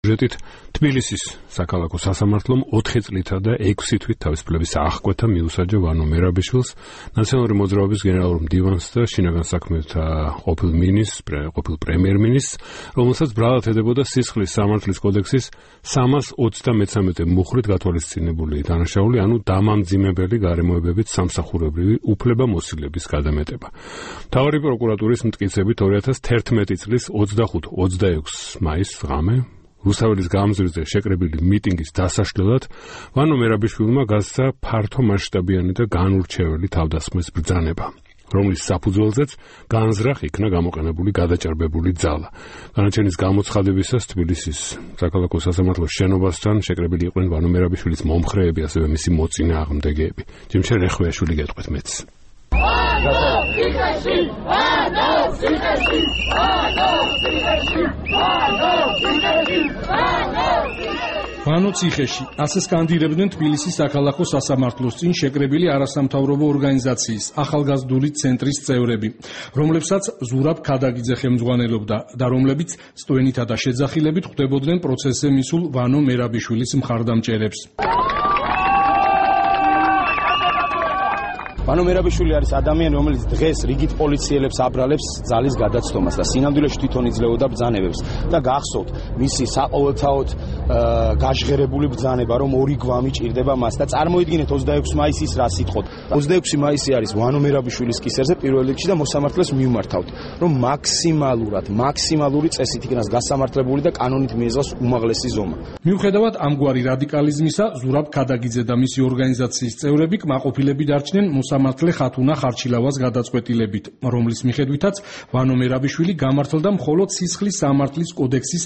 ბიუჯეტით თბილისის საქალაქო სასამართლომ 4 წლითა და 6 თვით თავისუფლების აღკვეთა მიუსაჯა ვანო მერაბიშვილს, ნაციონალური მოძრაობის გენერალურ მდივანს და შინაგან საქმეთა ყოფილ პრემიერ-მინისტრს, რომელსაც ბრალად ედებოდა სისხლის სამართლის კოდექსის 333 მუხრით გათვალისწინებული დანაშაული, ანუ დამამძიმებელი გარემოებებით სამსახურებრივი უფლებამოსილების გადამეტება. მთავარი პროკურატურის მტკიცებით 2011 წლის 25-26 მაისს ღამე რუსთაველის გამზირზე შეკრებილი მიტინგის დასაშლელად ვანო მერაბიშვილმა გასცა ფართომასშტაბიანი და განურჩეველი თავდასხმის ბრძანება, რომლის საფუძველზეც განზრახ იქნა გამოყენებული გადაჭარბებული ძალა. განაჩენის გამოცხადებისას თბილისის საქალაქო სასამართლოს შენობასთან შეკრებილი იყვნენ ვანო მერაბიშვილის მომხრეები, ასევე მისი მოწინააღმდეგეები. ჯიმშენ რეხვეაშვილი გეტყვით მეც. ვანო ციხეში, ასე სკანდირებდნენ თბილისის საქალაქო სასამართლოს წინ შეკრებილი არასამთავრობო ორგანიზაციის ახალგაზრდული ცენტრის წევრები, რომლებსაც ზურაბ ქადაგიძე ხელმძღვანელობდა და რომლებიც სტვენითა და შეძახილებით ხვდებოდნენ პროცესზე მისულ ვანო მერაბიშვილის მხარდამჭერებს. ვანო მერაბიშვილი არის ადამიანი, რომელიც დღეს რიგით პოლიციელებს აბრალებს ძალის გადაცდომას და სინამდვილეში თვითონ იძლეოდა ბრძანებებს და გახსოვთ მისი საყოველთაოდ გაჟღერებული ბრძანება, რომ 2 გვამი ჭირდება მას და წარმოიდგინეთ 26 მაისის რა სიტყოთ. 26 მაისი არის ვანო მერაბიშვილის კისერზე პირველ რიგში და მოსამართლეს მივმართავთ, რომ მაქსიმალური წესით იქნას გასამართლებული და კანონით მიეღოს უმაღლესი ზომა. მიუხედავად ამგვარი რადიკალიზმისა, ზურაბ ქადაგიძე და მისი ორგანიზაციის წევრები კმაყოფილები დარჩნენ მოსამართლე ხათუნა ხარჩილავას გადაწყვეტილებით, რომლის მიხედვითაც ვანო მერაბიშვილი გამართლდა მხოლოდ სისხლის სამართლის კოდექსის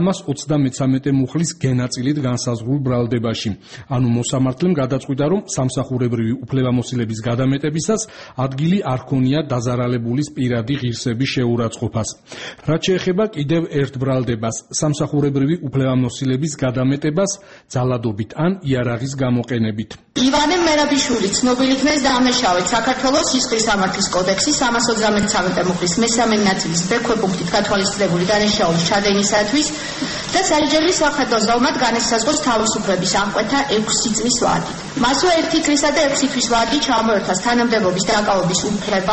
333 მუხლის გენაწილით განსაზღვრულ ბრალდებაში. ანუ მოსამართლემ გადაწყვიტა, რომ სამსახურებრივი უფლებამოსილების გადამეტებისას ადგილი არ ჰქონია დაზარალებულის პირადი ღირსების შეურაცხყოფას. რაც შეეხება კიდევ ერთ ბრალდებას, სამსახურებრივი უფლებამოსილების გადამეტებას ძალადობით ან იარაღის გამოყენებით. ივანე მერაბიშვილი ცნობილი იქნეს დამნაშავედ საქართველოს სისხლის სამართლის კოდექსის 333 მუხლის მესამე ნაწილის ბ-პუნქტით გათვალისწინებული დანაშაულის ჩადენისათვის და საჯარო სახელოს ზომად განესაზღვროს თავისუფლების აღკვეთა 6 წლის ვადით. მასვე 1 წლისა და 6 თვის ვადი ჩამოერთვას თანამდებობის დაკავების უფლება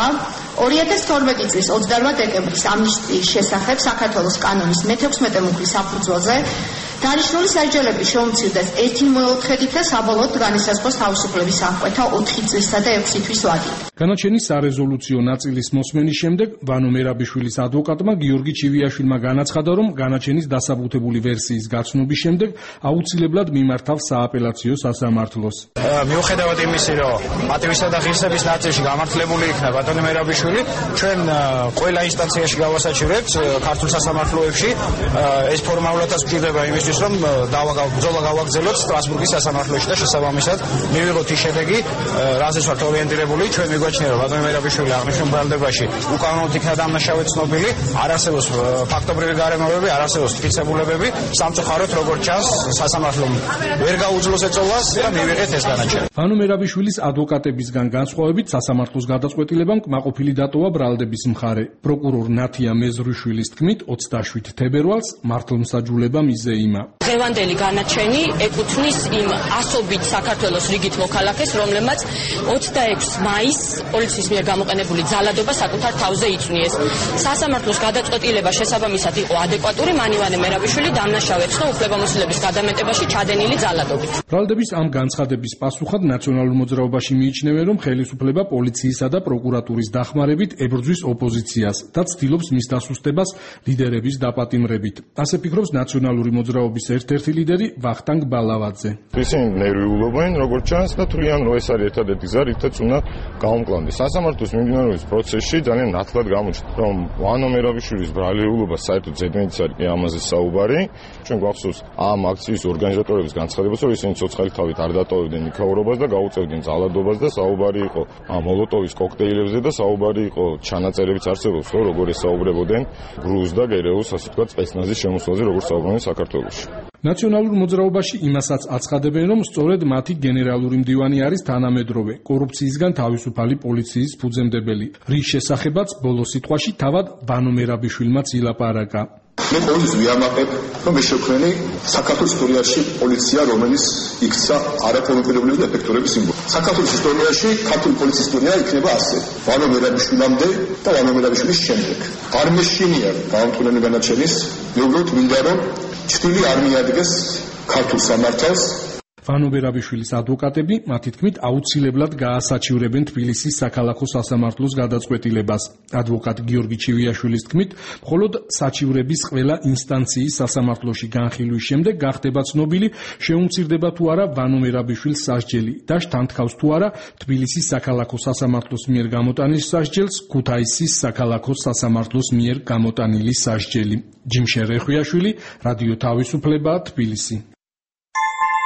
2012 წლის 28 დეკემბრის ამნისტიის შესახებ საქართველოს კანონის მე-16 მუხლის საფუძველზე დანიშნული საჯაროები შეუმცირდეს 1/4 და საბოლოოდ განესაზღვროს თავისუფლების აღკვეთა 4 წლისა და 6 თვის ვადით. განაჩენის სარეზოლუციო ნაწილის მოსმენის შემდეგ ვანო მერაბიშვილის ადვოკატმა გიორგი ჩივიაშვილმა განაცხადა, რომ განაჩენის დასაბუთებული ვერსიის გაცნობის შემდეგ აუცილებლად მიმართავს სააპელაციო სასამართლოს. მიუხედავად იმისა, რომ პატივისა და ღირსების ნაწილში გამართლებული იქნა ვანო მერაბიშვილი, ჩვენ ყველა ინსტანციაში გავასაჩივრებთ ქართულ სასამართლოებში. ეს ფორმალურადაც გვჭირდება იმისთვის, რომ ბრძოლა გავაგრძელოთ სტრასბურგის სასამართლოში და შესაბამისად მივიღოთ ის შედეგი, რაზეც ვართ ორიენტირებული. ჩვენ მიგვაჩნია, რომ ვანო მერაბიშვილი აღნიშნულ ბრალდებაში უკანონოდ იქნა დამნაშავედ ცნობილი, არ არსებობს ფაქტობრივი გარემოებები, არ არსებობს მტკიცებულებები. სამწუხაროდ, როგორც ჩანს, სასამართლომ ვერ გაუძლოს ეწოლას და მივიღეთ ეს განაჩენი. ვანო მერაბიშვილის ადვოკატებისგან განსხვავებით, სასამართლოს გადაწყვეტილებამ კმაყოფილი დატოვა ბრალდების მხარე. პროკურორ ნათია მეზრიშვილის თქმით, 27 თებერვალს მართლმსაჯულება მიზეიმა. დღევანდელი განაჩენი ეკუთვნის იმ ასობით საქართველოს რიგით მოქალაქეს, რომლებმაც 26 მაისს პოლიციის მიერ გამოყენებული ძალადობა საკუთარ თავზე იწვნიეს. სასამართლოს გადაწყვეტილება შესაბამისად იყო ადეკვატური, მან ივანე მერაბიშვილი დამნაშავედ ცნო უფლებამოსილების გადამეტებაში ჩადენილი ძალადობით. ბრალდების ამ განცხადების პასუხად ნაციონალურ მოძრაობაში მიიჩნევენ, რომ ხელისუფლება პოლიციისა და პროკურატურის დახმარებით ებრძვის ოპოზიციას და ცდილობს მის დასუსტებას ლიდერების დაპატიმრებით. ასე ფიქრობს ნაციონალური მოძრაობის ერთ-ერთი ლიდერი ვახტანგ ბალავაძე. ისინი ნერვიულობენ, როგორც ჩანს, და თვლიან, რომ ეს არის ერთადერთი გზა, რითაც უნდა გაუმკლავდეს. სასამართლოს მიმდინარეობის პროცესში ძალიან ნათლად გამოჩნდა, რომ ვანო მერაბიშვილის ბრალეულობა საერთოდ ზედმეტიც არის ამაზე საუბარი. ჩვენ გვახსოვს ამ აქციის ორგანიზატორების განცხადებას, რომ ისინი ცოცხალი თავით არ დატოვებდნენ იქაურობას და გაუწევდნენ ძალადობას და საუბარი იყო მოლოტოვის კოქტეილებზე და საუბარი იყო ჩანაწერებიც არსებობს, რომ როგორ ესაუბრებოდნენ გრუზ და გერეუს, ასე ვთქვათ, სპეცნაზის შემოსვლაზე, როგორ საუბრობდნენ საქართველოში. ნაციონალურ მოძრაობაში იმასაც აცხადებენ, რომ სწორედ მათი გენერალური მდივანი არის თანამედროვე, კორუფციისგან თავისუფალი პოლიციის ფუძემდებელი, რის შესახებაც ბოლო სიტყვაში თავად ვანო მერაბიშვილმაც ილაპარაკა. მე ყოველთვის ვიამაყებ, რომ ეს შექმნილი საქართველოს ისტორიაში პოლიცია, რომელიც იქცა არაკონკურენტული და ეფექტურების სიმბოლო. საქართველოს ისტორიაში ქართული პოლიციის ისტორია იქნება ასე. ვანო მერაბიშვილამდე და ვანო მერაბიშვილის შემდეგ. არ მეშინია გამომწვევი განაჩენის, მე უბრალოდ მინდა რომ ჩრდილი არ მიადგეს ქართულ სამართალს. ვანო მერაბიშვილის ადვოკატები, მათი თქმით, აუცილებლად გაასაჩივრებენ თბილისის საქალაქო სასამართლოს გადაწყვეტილებას. ადვოკატ გიორგი ჩივიაშვილის თქმით, მხოლოდ საჩივრების ყველა ინსტანციის სასამართლოში განხილვის შემდეგ გახდება ცნობილი, შეუმცირდება თუ არა ვანო მერაბიშვილს სასჯელი და შთანთქავს თუ არა თბილისის საქალაქო სასამართლოს მიერ გამოტანილ სასჯელს ქუთაისის საქალაქო სასამართლოს მიერ გამოტანილი სასჯელი. ჯიმშე რეხვიაშვილი, რადიო თავისუფლება, თბილისი.